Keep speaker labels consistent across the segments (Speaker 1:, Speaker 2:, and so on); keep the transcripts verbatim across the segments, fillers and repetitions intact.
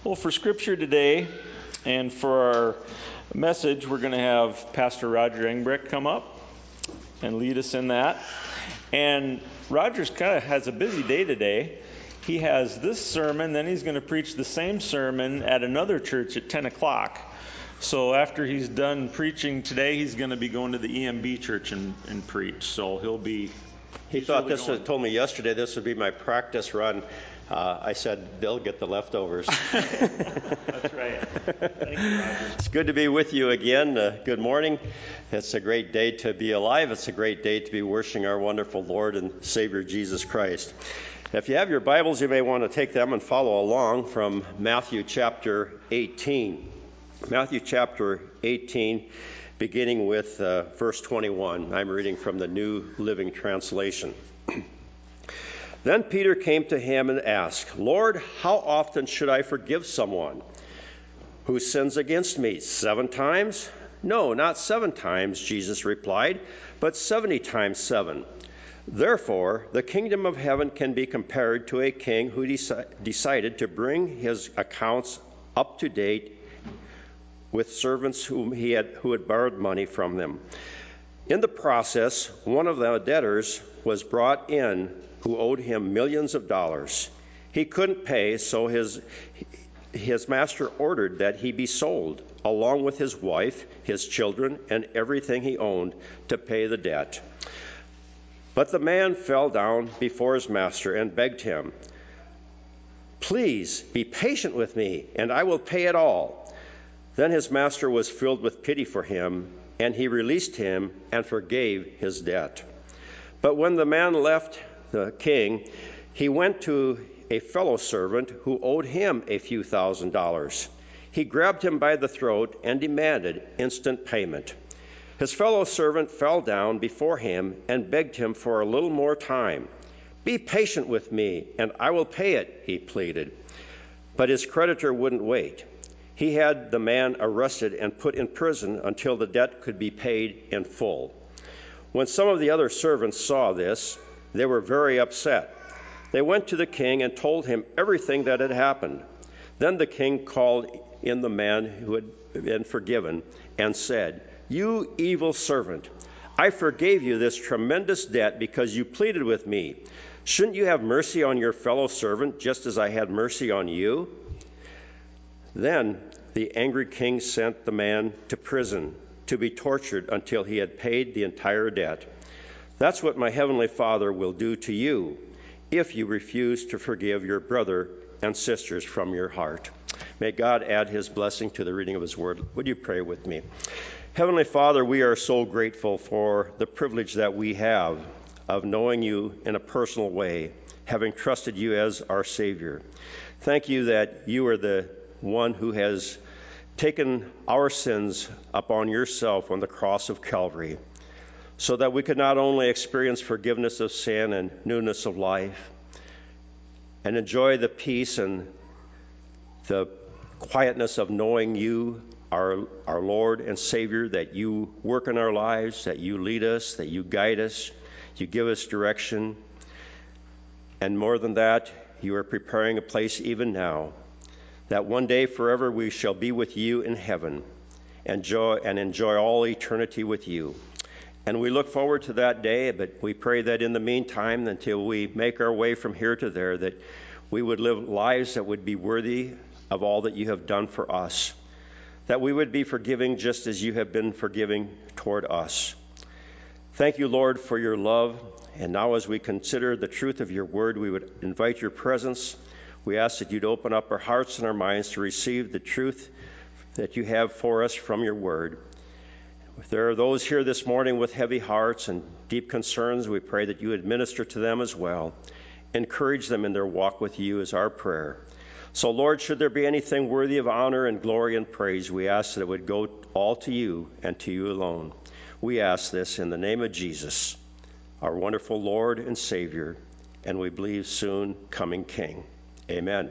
Speaker 1: Well, for scripture today and for our message, we're going to have Pastor Roger Engbrecht come up and lead us in that. And Roger's kind of has a busy day today. He has this sermon, then he's going to preach the same sermon at another church at ten o'clock. So after he's done preaching today, he's going to be going to the E M B church and, and preach. So he'll be...
Speaker 2: He thought really this was, told me yesterday this would be my practice run. Uh, I said, they'll get the leftovers.
Speaker 1: That's right. Thank you, Roger.
Speaker 2: It's good to be with you again. Uh, good morning. It's a great day to be alive. It's a great day to be worshiping our wonderful Lord and Savior Jesus Christ. If you have your Bibles, you may want to take them and follow along from Matthew chapter eighteen. Matthew chapter eighteen, beginning with uh, verse twenty-one. I'm reading from the New Living Translation. Then Peter came to him and asked, Lord, how often should I forgive someone who sins against me? Seven times? No, not seven times, Jesus replied, but seventy times seven. Therefore, the kingdom of heaven can be compared to a king who deci- decided to bring his accounts up to date with servants whom he had, who had borrowed money from them. In the process, one of the debtors was brought in who owed him millions of dollars. He couldn't pay, so his his master ordered that he be sold, along with his wife, his children, and everything he owned, to pay the debt. But the man fell down before his master and begged him, Please be patient with me, and I will pay it all. Then his master was filled with pity for him, and he released him and forgave his debt. But when the man left the king, he went to a fellow servant who owed him a few thousand dollars. He grabbed him by the throat and demanded instant payment. His fellow servant fell down before him and begged him for a little more time. Be patient with me, and I will pay it, he pleaded. But his creditor wouldn't wait. He had the man arrested and put in prison until the debt could be paid in full. When some of the other servants saw this, they were very upset. They went to the king and told him everything that had happened. Then the king called in the man who had been forgiven and said, You evil servant, I forgave you this tremendous debt because you pleaded with me. Shouldn't you have mercy on your fellow servant just as I had mercy on you? Then the angry king sent the man to prison to be tortured until he had paid the entire debt. That's what my heavenly Father will do to you if you refuse to forgive your brother and sisters from your heart. May God add his blessing to the reading of his word. Would you pray with me? Heavenly Father, we are so grateful for the privilege that we have of knowing you in a personal way, having trusted you as our Savior. Thank you that you are the one who has taken our sins upon yourself on the cross of Calvary, so that we could not only experience forgiveness of sin and newness of life, and enjoy the peace and the quietness of knowing you, our, our Lord and Savior, that you work in our lives, that you lead us, that you guide us, you give us direction, and more than that, you are preparing a place even now, that one day forever we shall be with you in heaven, enjoy and enjoy all eternity with you. And we look forward to that day, but we pray that in the meantime, until we make our way from here to there, that we would live lives that would be worthy of all that you have done for us, that we would be forgiving just as you have been forgiving toward us. Thank you, Lord, for your love. And now as we consider the truth of your word, we would invite your presence. We ask that you'd open up our hearts and our minds to receive the truth that you have for us from your word. If there are those here this morning with heavy hearts and deep concerns, we pray that you would minister to them as well. Encourage them in their walk with you is our prayer. So, Lord, should there be anything worthy of honor and glory and praise, we ask that it would go all to you and to you alone. We ask this in the name of Jesus, our wonderful Lord and Savior, and we believe soon coming King. Amen.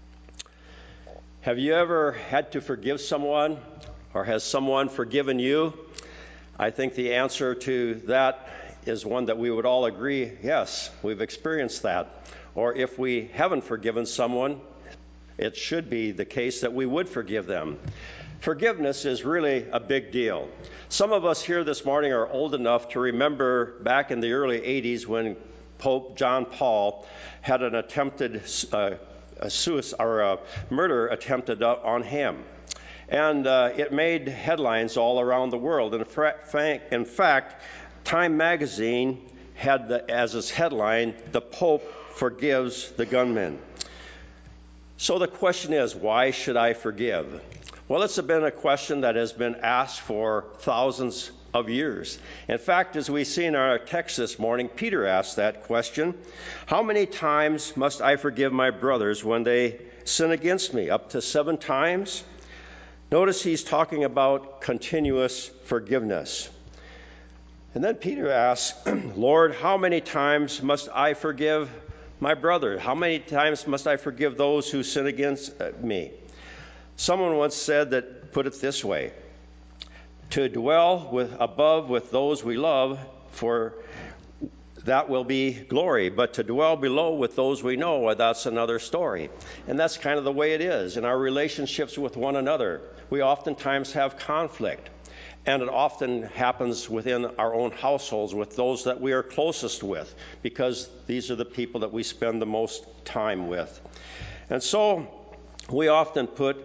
Speaker 2: Have you ever had to forgive someone, or has someone forgiven you? I think the answer to that is one that we would all agree, yes, we've experienced that. Or if we haven't forgiven someone, it should be the case that we would forgive them. Forgiveness is really a big deal. Some of us here this morning are old enough to remember back in the early eighties when Pope John Paul had an attempted uh, a suicide or a murder attempted on him. And uh, it made headlines all around the world. In, fra- in fact, Time magazine had the, as its headline, "The Pope Forgives the Gunman." So the question is, why should I forgive? Well, it's been a question that has been asked for thousands of years. In fact, as we see in our text this morning, Peter asked that question: how many times must I forgive my brothers when they sin against me? Up to seven times? Notice he's talking about continuous forgiveness. And then Peter asks, Lord, how many times must I forgive my brother? How many times must I forgive those who sin against me? Someone once said that, put it this way: to dwell with above with those we love, for that will be glory. But to dwell below with those we know, well, that's another story. And that's kind of the way it is in our relationships with one another. We oftentimes have conflict, and it often happens within our own households with those that we are closest with, because these are the people that we spend the most time with. And so we often put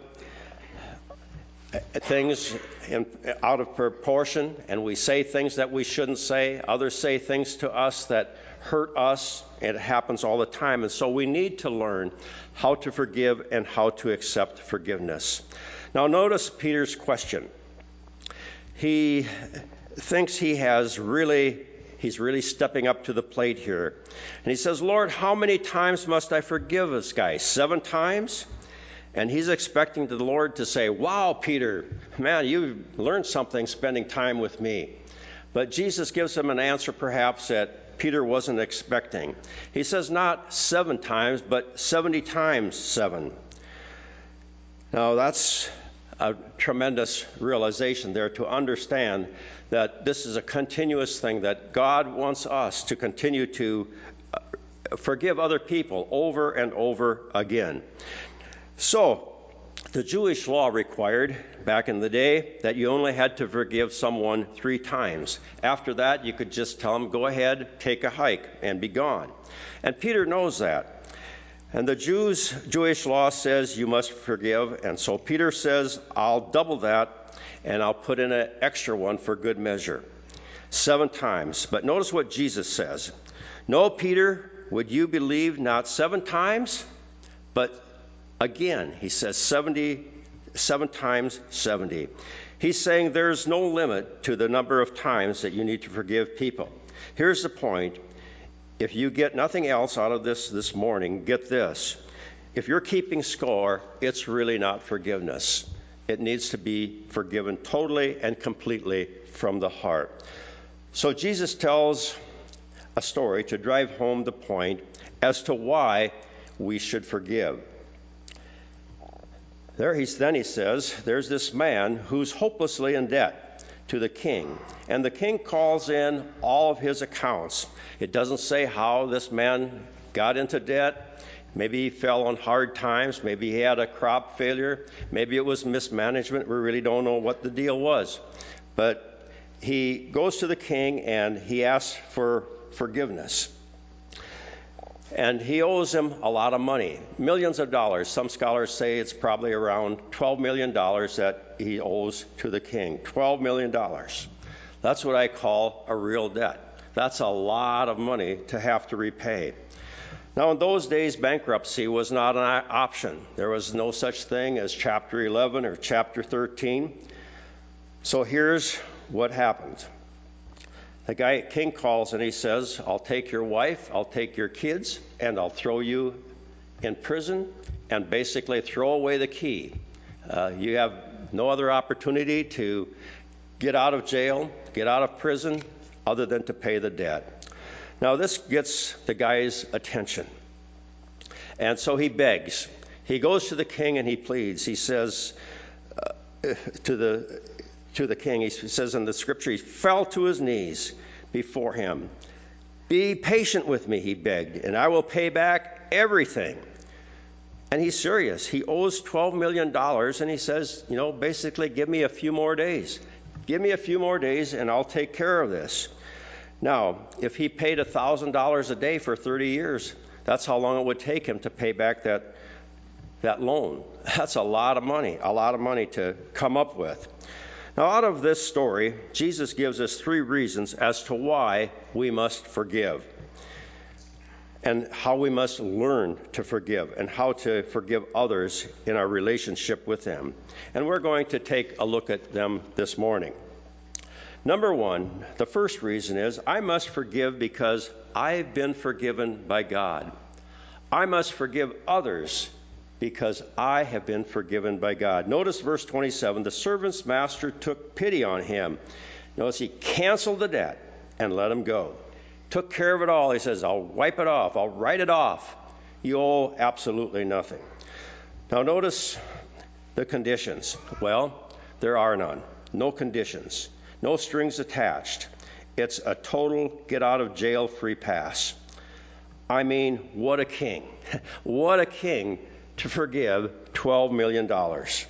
Speaker 2: things in, out of proportion, and we say things that we shouldn't say. Others say things to us that hurt us. It happens all the time. And so we need to learn how to forgive and how to accept forgiveness. Now notice Peter's question. He thinks he has really, he's really stepping up to the plate here. And he says, Lord, how many times must I forgive this guy? Seven times? And he's expecting the Lord to say, wow, Peter, man, you learned something spending time with me. But Jesus gives him an answer perhaps that Peter wasn't expecting. He says not seven times, but seventy times seven. Now that's a tremendous realization there, to understand that this is a continuous thing, that God wants us to continue to forgive other people over and over again. So, the Jewish law required back in the day that you only had to forgive someone three times. After that, you could just tell them, go ahead, take a hike, and be gone. And Peter knows that. And the Jews, Jewish law says you must forgive. And so Peter says, I'll double that, and I'll put in an extra one for good measure. Seven times. But notice what Jesus says. No, Peter, would you believe not seven times, but again, he says seventy, seven times seventy. He's saying there's no limit to the number of times that you need to forgive people. Here's the point. If you get nothing else out of this this morning, get this. If you're keeping score, it's really not forgiveness. It needs to be forgiven totally and completely from the heart. So Jesus tells a story to drive home the point as to why we should forgive. There he's, then he says, there's this man who's hopelessly in debt to the king. And the king calls in all of his accounts. It doesn't say how this man got into debt. Maybe he fell on hard times. Maybe he had a crop failure. Maybe it was mismanagement. We really don't know what the deal was. But he goes to the king and he asks for forgiveness. And he owes him a lot of money, millions of dollars. Some scholars say it's probably around twelve million dollars that he owes to the king. twelve million dollars. That's what I call a real debt. That's a lot of money to have to repay. Now, in those days, bankruptcy was not an option. There was no such thing as Chapter eleven or Chapter thirteen. So here's what happened. The guy, king calls and he says, I'll take your wife, I'll take your kids, and I'll throw you in prison and basically throw away the key. Uh, you have no other opportunity to get out of jail, get out of prison, other than to pay the debt. Now this gets the guy's attention. And so he begs. He goes to the king and he pleads. He says uh, to the to the king, he says in the scripture, he fell to his knees before him. Be patient with me, he begged, and I will pay back everything. And he's serious. He owes twelve million dollars, and he says, you know, basically, give me a few more days. Give me a few more days, and I'll take care of this. Now, if he paid one thousand dollars a day for thirty years, that's how long it would take him to pay back that, that loan. That's a lot of money, a lot of money to come up with. Now, out of this story, Jesus gives us three reasons as to why we must forgive, and how we must learn to forgive, and how to forgive others in our relationship with them. And we're going to take a look at them this morning. Number one, the first reason is I must forgive because I've been forgiven by God. I must forgive others because I have been forgiven by God. Notice verse twenty-seven, the servant's master took pity on him. Notice he canceled the debt and let him go. Took care of it all. He says, I'll wipe it off. I'll write it off. You owe absolutely nothing. Now notice the conditions. Well, there are none. No conditions. No strings attached. It's a total get out of jail free pass. I mean, what a king. What a king to forgive twelve million dollars.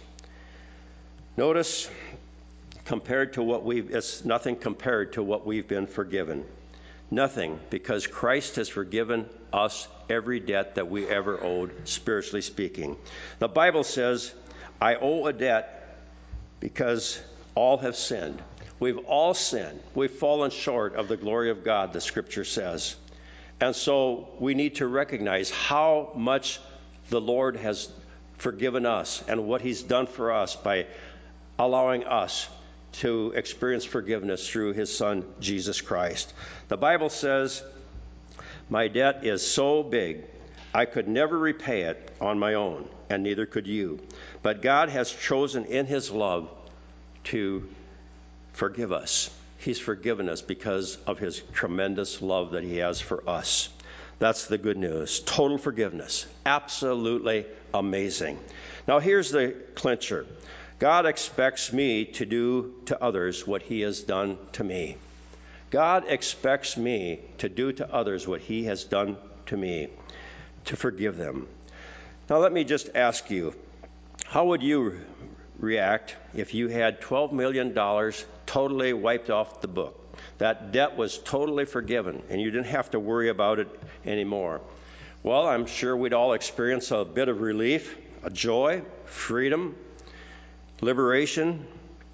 Speaker 2: Notice, compared to what we've, it's nothing compared to what we've been forgiven. Nothing, because Christ has forgiven us every debt that we ever owed, spiritually speaking. The Bible says, I owe a debt because all have sinned. We've all sinned. We've fallen short of the glory of God, the Scripture says. And so we need to recognize how much the Lord has forgiven us and what He's done for us by allowing us to experience forgiveness through His Son, Jesus Christ. The Bible says, my debt is so big, I could never repay it on my own, and neither could you. But God has chosen in His love to forgive us. He's forgiven us because of His tremendous love that He has for us. That's the good news. Total forgiveness. Absolutely amazing. Now here's the clincher. God expects me to do to others what He has done to me. God expects me to do to others what He has done to me, to forgive them. Now let me just ask you, how would you react if you had twelve million dollars totally wiped off the book? That debt was totally forgiven, and you didn't have to worry about it anymore. Well, I'm sure we'd all experience a bit of relief, a joy, freedom, liberation,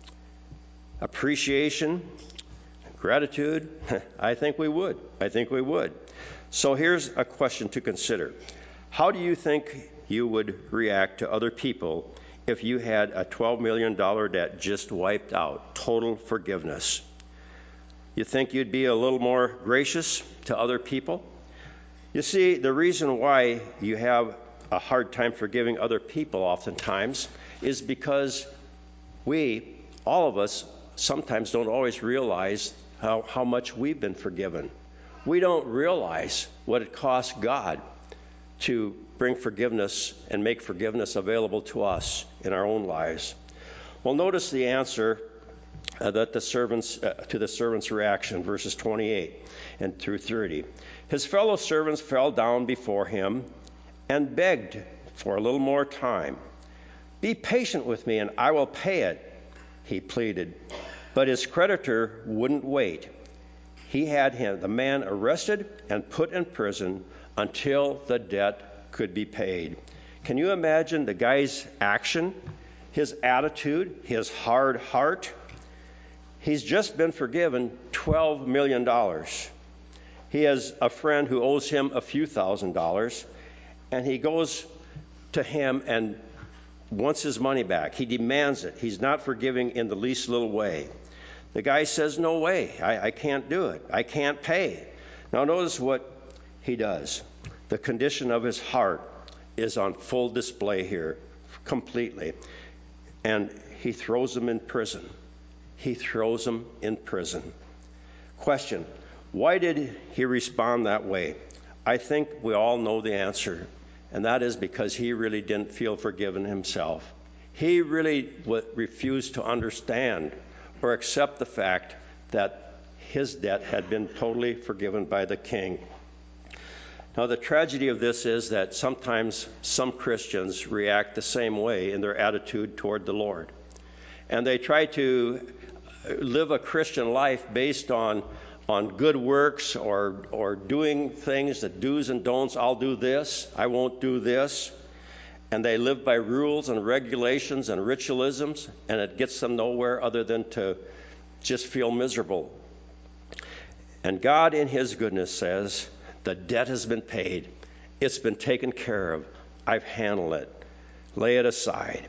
Speaker 2: appreciation, gratitude. I think we would. I think we would. So here's a question to consider. How do you think you would react to other people if you had a twelve million dollars debt just wiped out, total forgiveness? You think you'd be a little more gracious to other people? You see, the reason why you have a hard time forgiving other people oftentimes is because we, all of us, sometimes don't always realize how, how much we've been forgiven. We don't realize what it costs God to bring forgiveness and make forgiveness available to us in our own lives. Well, notice the answer uh, that the servants uh, to the servant's reaction, verses twenty-eight and through thirty. His fellow servants fell down before him and begged for a little more time. Be patient with me, and I will pay it, he pleaded. But his creditor wouldn't wait. He had him, the man, arrested and put in prison until the debt could be paid. Can you imagine the guy's action, his attitude, his hard heart? He's just been forgiven twelve million dollars. He has a friend who owes him a few thousand dollars, and he goes to him and wants his money back. He demands it. He's not forgiving in the least little way. The guy says, no way, I, I can't do it. I can't pay. Now notice what he does. The condition of his heart is on full display here, completely. And he throws him in prison. He throws him in prison. Question, why did he respond that way? I think we all know the answer, and that is because he really didn't feel forgiven himself. He really w- refused to understand or accept the fact that his debt had been totally forgiven by the king. Now, the tragedy of this is that sometimes some Christians react the same way in their attitude toward the Lord. And they try to live a Christian life based on, on good works or, or doing things, the do's and don'ts. I'll do this, I won't do this. And they live by rules and regulations and ritualisms, and it gets them nowhere other than to just feel miserable. And God, in His goodness, says, the debt has been paid. It's been taken care of. I've handled it. Lay it aside.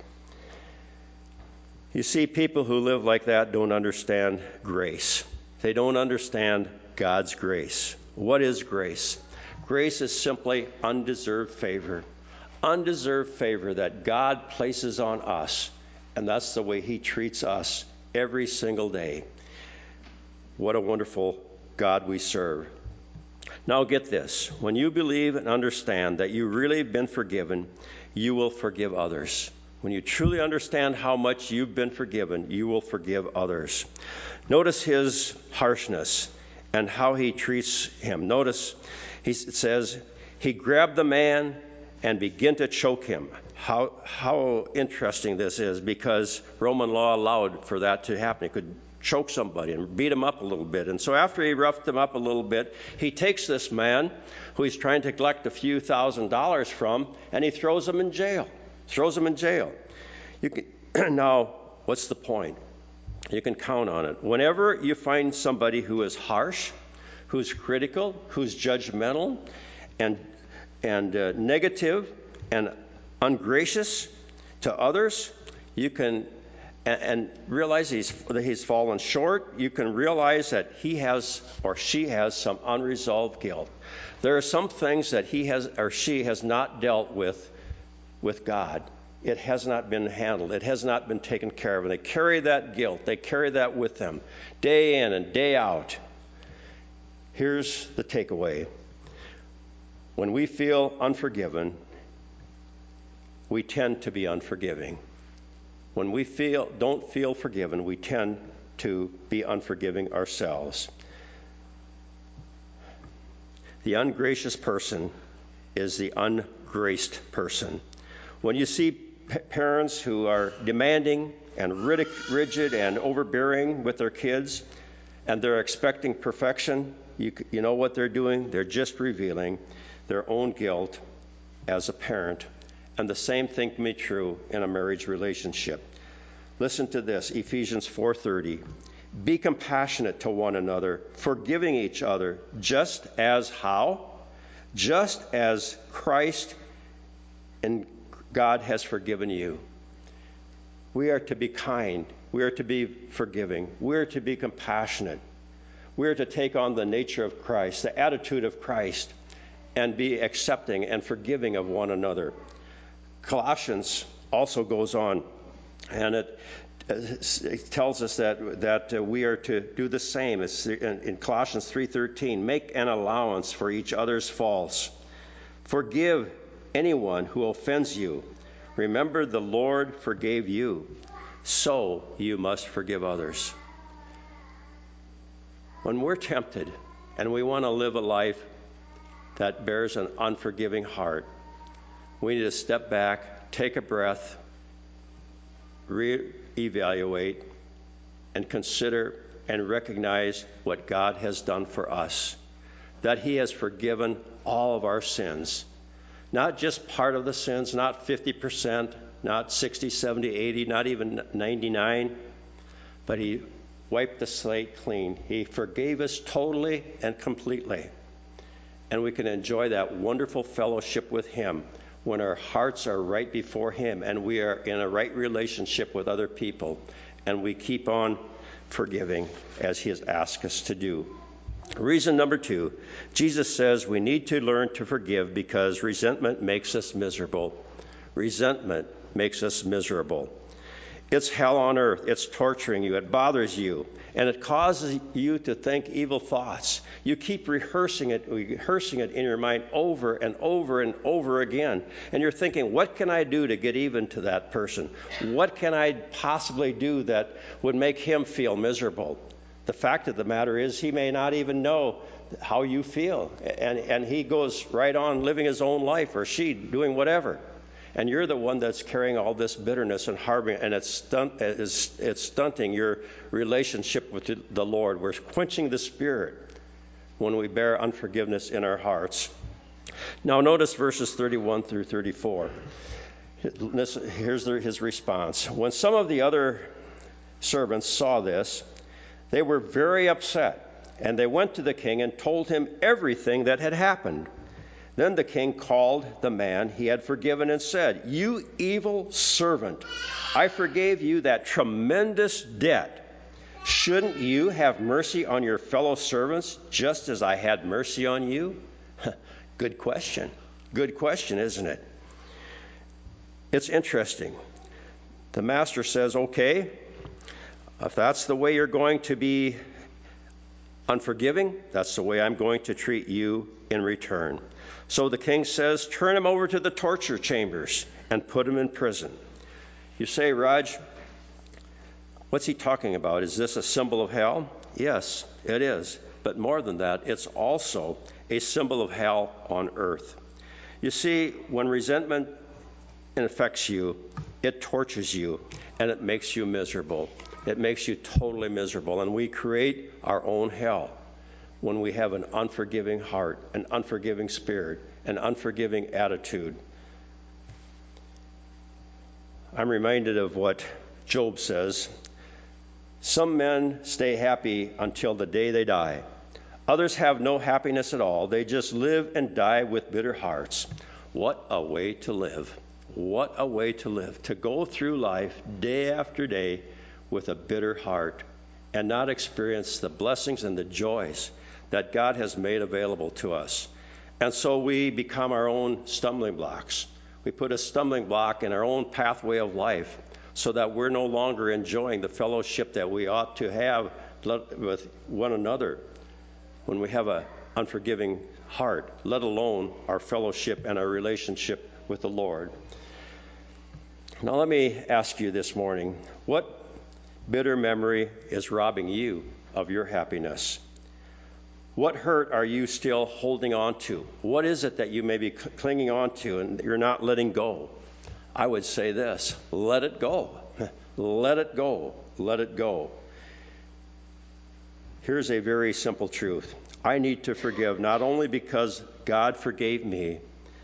Speaker 2: You see, people who live like that don't understand grace. They don't understand God's grace. What is grace? Grace is simply undeserved favor. Undeserved favor that God places on us, and that's the way He treats us every single day. What a wonderful God we serve. Now get this, when you believe and understand that you really have been forgiven, you will forgive others. When you truly understand how much you've been forgiven, you will forgive others. Notice His harshness and how He treats him. Notice he says, He grabbed the man and began to choke him. How, how interesting this is, because Roman law allowed for that to happen. He could choke somebody and beat him up a little bit. And so after he roughed him up a little bit, he takes this man who he's trying to collect a few thousand dollars from, and he throws him in jail. Throws him in jail. You can, now, what's the point? You can count on it. Whenever you find somebody who is harsh, who's critical, who's judgmental, and and uh, negative and ungracious to others, you can and, and realize he's that he's fallen short. You can realize that he has or she has some unresolved guilt. There are some things that he has or she has not dealt with with God. It has not been handled. It has not been taken care of. And they carry that guilt. They carry that with them day in and day out. Here's the takeaway. When we feel unforgiven, we tend to be unforgiving. When we feel don't feel forgiven, we tend to be unforgiving ourselves. The ungracious person is the ungraced person. When you see p- parents who are demanding and ridic- rigid and overbearing with their kids, and they're expecting perfection, you, you know what they're doing? They're just revealing their own guilt as a parent. And the same thing can be true in a marriage relationship. Listen to this, Ephesians four thirty. Be compassionate to one another, forgiving each other, just as how? Just as Christ and God has forgiven you. We are to be kind. We are to be forgiving. We are to be compassionate. We are to take on the nature of Christ, the attitude of Christ, and be accepting and forgiving of one another. Colossians also goes on, and it, it tells us that that uh, we are to do the same. It's in, in Colossians three thirteen, make an allowance for each other's faults. Forgive anyone who offends you. Remember, the Lord forgave you, so you must forgive others. When we're tempted and we want to live a life that bears an unforgiving heart, we need to step back, take a breath, reevaluate, and consider and recognize what God has done for us, that He has forgiven all of our sins. Not just part of the sins, not fifty percent, not sixty, seventy, eighty, not even ninety-nine, but He wiped the slate clean. He forgave us totally and completely. And we can enjoy that wonderful fellowship with Him when our hearts are right before Him and we are in a right relationship with other people, and we keep on forgiving as He has asked us to do. Reason number two, Jesus says we need to learn to forgive because resentment makes us miserable. Resentment makes us miserable. It's hell on earth. It's torturing you. It bothers you. And it causes you to think evil thoughts. You keep rehearsing it, rehearsing it in your mind over and over and over again. And you're thinking, what can I do to get even to that person? What can I possibly do that would make him feel miserable? The fact of the matter is, he may not even know how you feel. And, and he goes right on living his own life, or she doing whatever. And you're the one that's carrying all this bitterness and harboring, and it's, stunt, it's, it's stunting your relationship with the Lord. We're quenching the Spirit when we bear unforgiveness in our hearts. Now notice verses thirty-one through thirty-four. Here's his response. When some of the other servants saw this, they were very upset, and they went to the king and told him everything that had happened. Then the king called the man he had forgiven and said, "You evil servant, I forgave you that tremendous debt. Shouldn't you have mercy on your fellow servants just as I had mercy on you?" Good question. Good question, isn't it? It's interesting. The master says, okay, if that's the way you're going to be unforgiving, that's the way I'm going to treat you in return. So the king says, turn him over to the torture chambers and put him in prison. You say, Raj, what's he talking about? Is this a symbol of hell? Yes, it is. But more than that, it's also a symbol of hell on earth. You see, when resentment infects you, it tortures you, and it makes you miserable. It makes you totally miserable, and we create our own hell when we have an unforgiving heart, an unforgiving spirit, an unforgiving attitude. I'm reminded of what Job says. Some men stay happy until the day they die. Others have no happiness at all. They just live and die with bitter hearts. What a way to live. What a way to live. To go through life day after day with a bitter heart and not experience the blessings and the joys that God has made available to us. And so we become our own stumbling blocks. We put a stumbling block in our own pathway of life so that we're no longer enjoying the fellowship that we ought to have with one another when we have an unforgiving heart, let alone our fellowship and our relationship with the Lord. Now let me ask you this morning, what bitter memory is robbing you of your happiness? What hurt are you still holding on to? What is it that you may be clinging on to and you're not letting go? I would say this, let it go. Let it go. Let it go. Here's a very simple truth. I need to forgive not only because God forgave me,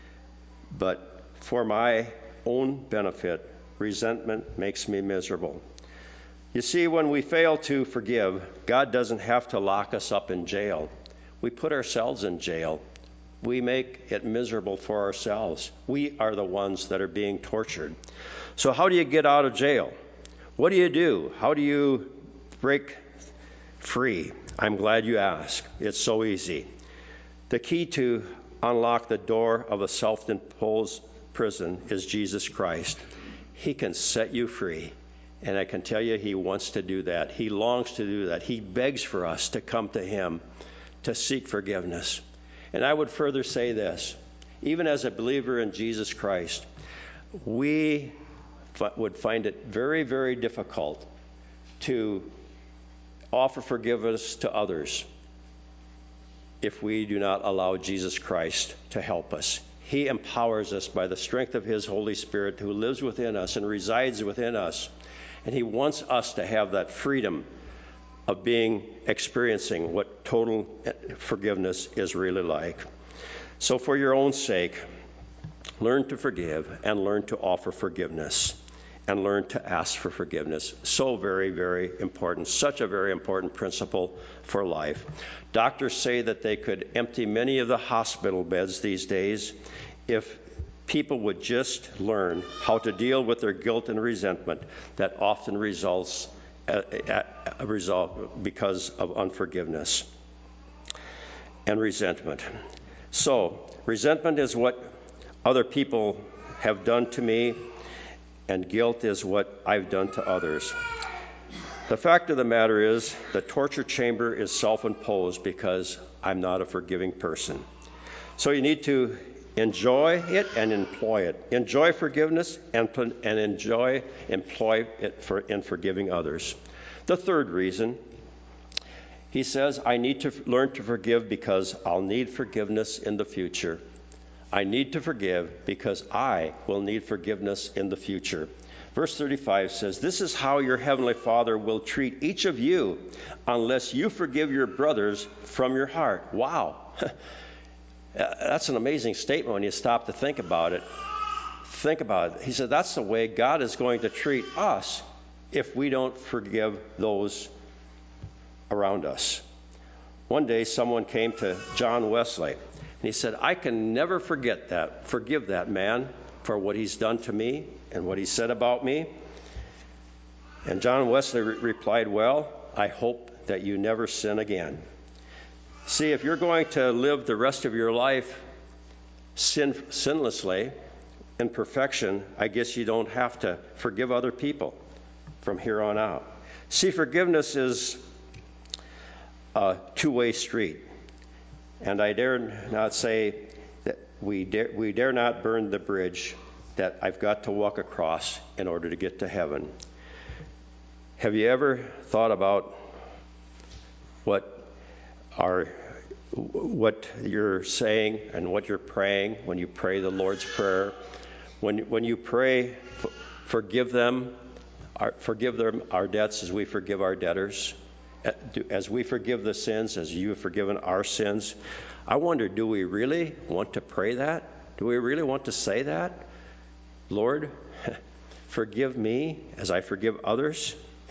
Speaker 2: but for my own benefit. Resentment makes me miserable. You see, when we fail to forgive, God doesn't have to lock us up in jail. We put ourselves in jail. We make it miserable for ourselves. We are the ones that are being tortured. So how do you get out of jail? What do you do? How do you break free? I'm glad you asked. It's so easy. The key to unlock the door of a self-imposed prison is Jesus Christ. He can set you free. And I can tell you, he wants to do that. He longs to do that. He begs for us to come to him to seek forgiveness. And I would further say this, even as a believer in Jesus Christ, we f- would find it very, very difficult to offer forgiveness to others if we do not allow Jesus Christ to help us. He empowers us by the strength of his Holy Spirit who lives within us and resides within us. And he wants us to have that freedom of being, experiencing what total forgiveness is really like. So for your own sake, learn to forgive and learn to offer forgiveness and learn to ask for forgiveness. So very, very important. Such a very important principle for life. Doctors say that they could empty many of the hospital beds these days if people would just learn how to deal with their guilt and resentment that often results a result because of unforgiveness and resentment. So, resentment is what other people have done to me, and guilt is what I've done to others. The fact of the matter is, the torture chamber is self-imposed because I'm not a forgiving person. So you need to enjoy it and employ it. Enjoy forgiveness and, and enjoy, employ it for, in forgiving others. The third reason, He says, I need to learn to forgive because I'll need forgiveness in the future. I need to forgive because I will need forgiveness in the future. Verse thirty-five says, this is how your heavenly Father will treat each of you unless you forgive your brothers from your heart. Wow. That's an amazing statement when you stop to think about it. Think about it. He said that's the way God is going to treat us if we don't forgive those around us. One day someone came to John Wesley and he said, I can never forget that, forgive that man for what he's done to me and what he said about me. And John Wesley re- replied, well, I hope that you never sin again. See, if you're going to live the rest of your life sin, sinlessly, in perfection, I guess you don't have to forgive other people from here on out. See, forgiveness is a two-way street. And I dare not say that we dare, we dare not burn the bridge that I've got to walk across in order to get to heaven. Have you ever thought about what our what you're saying and what you're praying when you pray the Lord's Prayer? When when you pray, f- forgive them, our, forgive them our debts as we forgive our debtors, as we forgive the sins as you have forgiven our sins. I wonder, do we really want to pray that? Do we really want to say that? Lord, forgive me as I forgive others.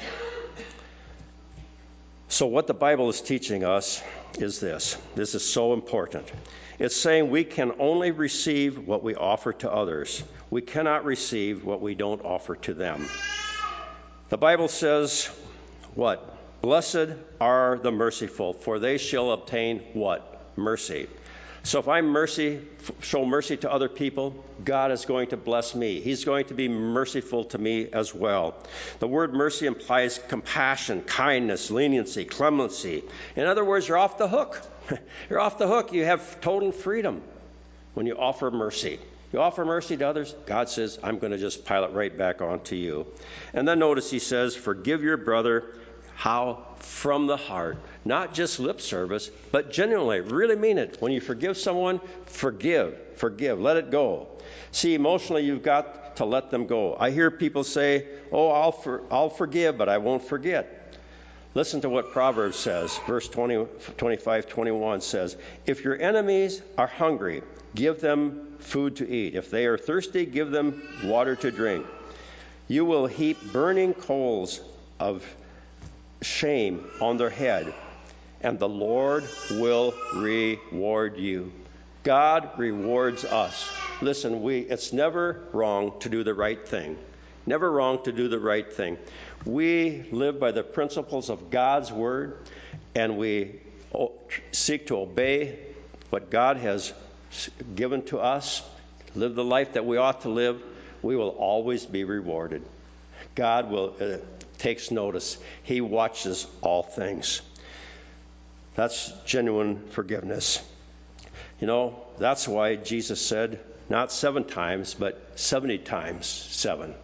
Speaker 2: So what the Bible is teaching us is this. This is so important. It's saying we can only receive what we offer to others. We cannot receive what we don't offer to them. The Bible says, what? Blessed are the merciful, for they shall obtain what? Mercy. So if I mercy, show mercy to other people, God is going to bless me. He's going to be merciful to me as well. The word mercy implies compassion, kindness, leniency, clemency. In other words, you're off the hook. You're off the hook. You have total freedom when you offer mercy. You offer mercy to others, God says, I'm going to just pile it right back onto you. And then notice he says, forgive your brother. How? From the heart. Not just lip service, but genuinely, really mean it. When you forgive someone, forgive, forgive, let it go. See, emotionally, you've got to let them go. I hear people say, oh, I'll, for, I'll forgive, but I won't forget. Listen to what Proverbs says. Verse twenty, twenty-five, twenty-one says, if your enemies are hungry, give them food to eat. If they are thirsty, give them water to drink. You will heap burning coals of shame on their head, and the Lord will reward you. God rewards us. Listen, we it's never wrong to do the right thing. Never wrong to do the right thing. We live by the principles of God's word, and we seek to obey what God has given to us, live the life that we ought to live. We will always be rewarded. God will uh, takes notice. He watches all things. That's genuine forgiveness. You know, that's why Jesus said, not seven times, but seventy times seven.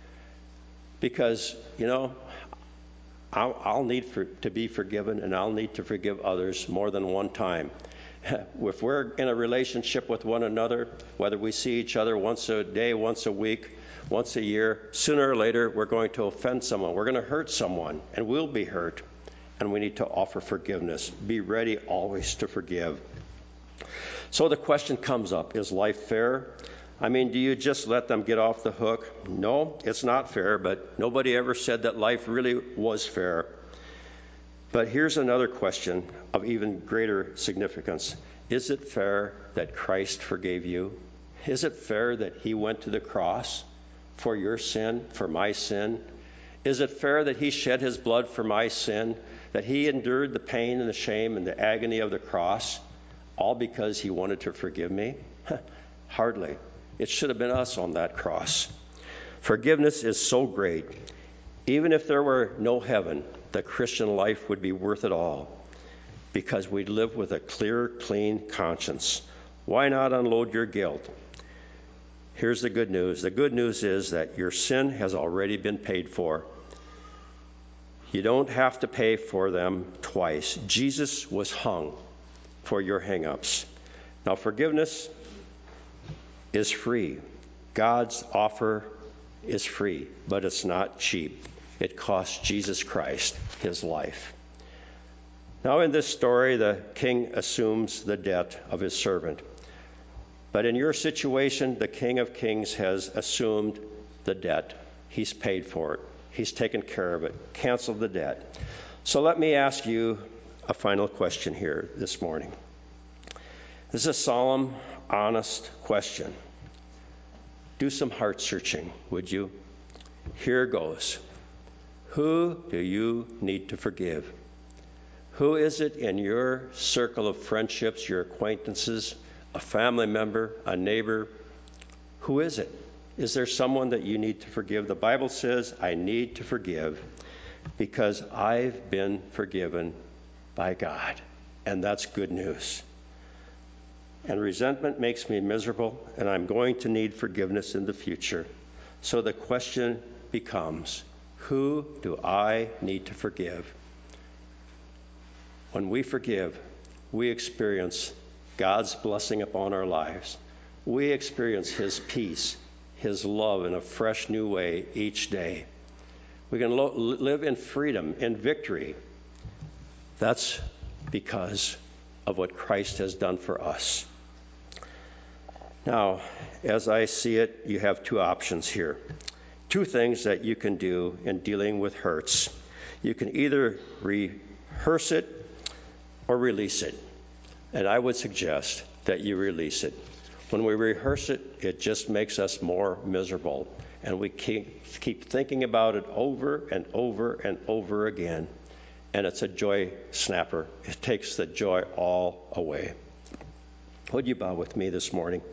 Speaker 2: Because, you know, I'll, I'll need for, to be forgiven, and I'll need to forgive others more than one time. If we're in a relationship with one another, whether we see each other once a day, once a week, once a year, sooner or later, we're going to offend someone. We're going to hurt someone, and we'll be hurt. And we need to offer forgiveness. Be ready always to forgive. So the question comes up, is life fair? I mean, do you just let them get off the hook? No, it's not fair, but nobody ever said that life really was fair. But here's another question of even greater significance. Is it fair that Christ forgave you? Is it fair that he went to the cross for your sin, for my sin? Is it fair that he shed his blood for my sin, that he endured the pain and the shame and the agony of the cross, all because he wanted to forgive me? Hardly. It should have been us on that cross. Forgiveness is so great. Even if there were no heaven, the Christian life would be worth it all, because we'd live with a clear, clean conscience. Why not unload your guilt? Here's the good news. The good news is that your sin has already been paid for. You don't have to pay for them twice. Jesus was hung for your hang-ups. Now, forgiveness is free. God's offer is free, but it's not cheap. It cost Jesus Christ his life. Now, in this story, the king assumes the debt of his servant. But in your situation, the King of Kings has assumed the debt. He's paid for it. He's taken care of it, canceled the debt. So let me ask you a final question here this morning. This is a solemn, honest question. Do some heart searching, would you? Here goes. Who do you need to forgive? Who is it in your circle of friendships, your acquaintances, a family member, a neighbor? Who is it? Is there someone that you need to forgive? The Bible says, I need to forgive because I've been forgiven by God. And that's good news. And resentment makes me miserable, and I'm going to need forgiveness in the future. So the question becomes, who do I need to forgive? When we forgive, we experience God's blessing upon our lives. We experience his peace, his love in a fresh new way each day. We can lo- live in freedom, in victory. That's because of what Christ has done for us. Now, as I see it, you have two options here. Two things that you can do in dealing with hurts. You can either rehearse it or release it. And I would suggest that you release it. When we rehearse it, it just makes us more miserable. And we keep, keep thinking about it over and over and over again. And it's a joy snapper. It takes the joy all away. Would you bow with me this morning?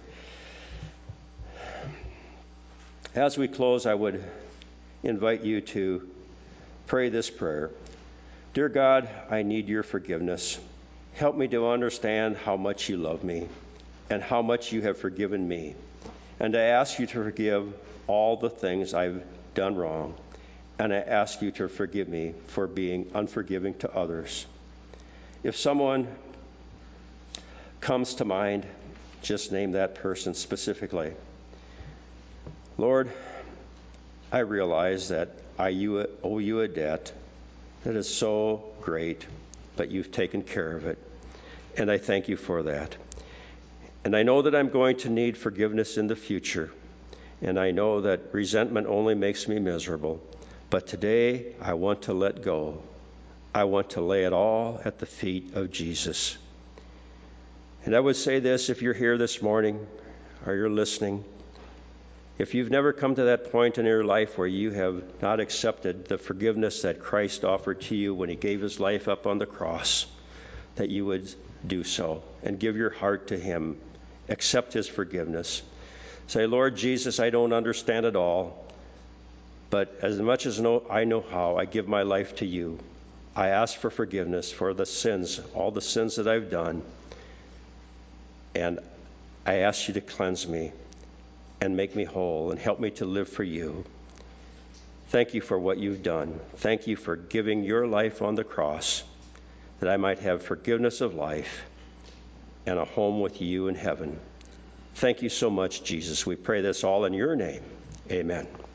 Speaker 2: As we close, I would invite you to pray this prayer. Dear God, I need your forgiveness. Help me to understand how much you love me and how much you have forgiven me. And I ask you to forgive all the things I've done wrong. And I ask you to forgive me for being unforgiving to others. If someone comes to mind, just name that person specifically. Lord, I realize that I owe you a debt that is so great, but you've taken care of it. And I thank you for that. And I know that I'm going to need forgiveness in the future. And I know that resentment only makes me miserable. But today, I want to let go. I want to lay it all at the feet of Jesus. And I would say this, if you're here this morning or you're listening, if you've never come to that point in your life where you have not accepted the forgiveness that Christ offered to you when he gave his life up on the cross, that you would do so and give your heart to him. Accept his forgiveness. Say, Lord Jesus, I don't understand it all, but as much as I know how, I give my life to you. I ask for forgiveness for the sins, all the sins that I've done, and I ask you to cleanse me and make me whole and help me to live for you. Thank you for what you've done. Thank you for giving your life on the cross that I might have forgiveness of life and a home with you in heaven. Thank you so much, Jesus. We pray this all in your name. Amen.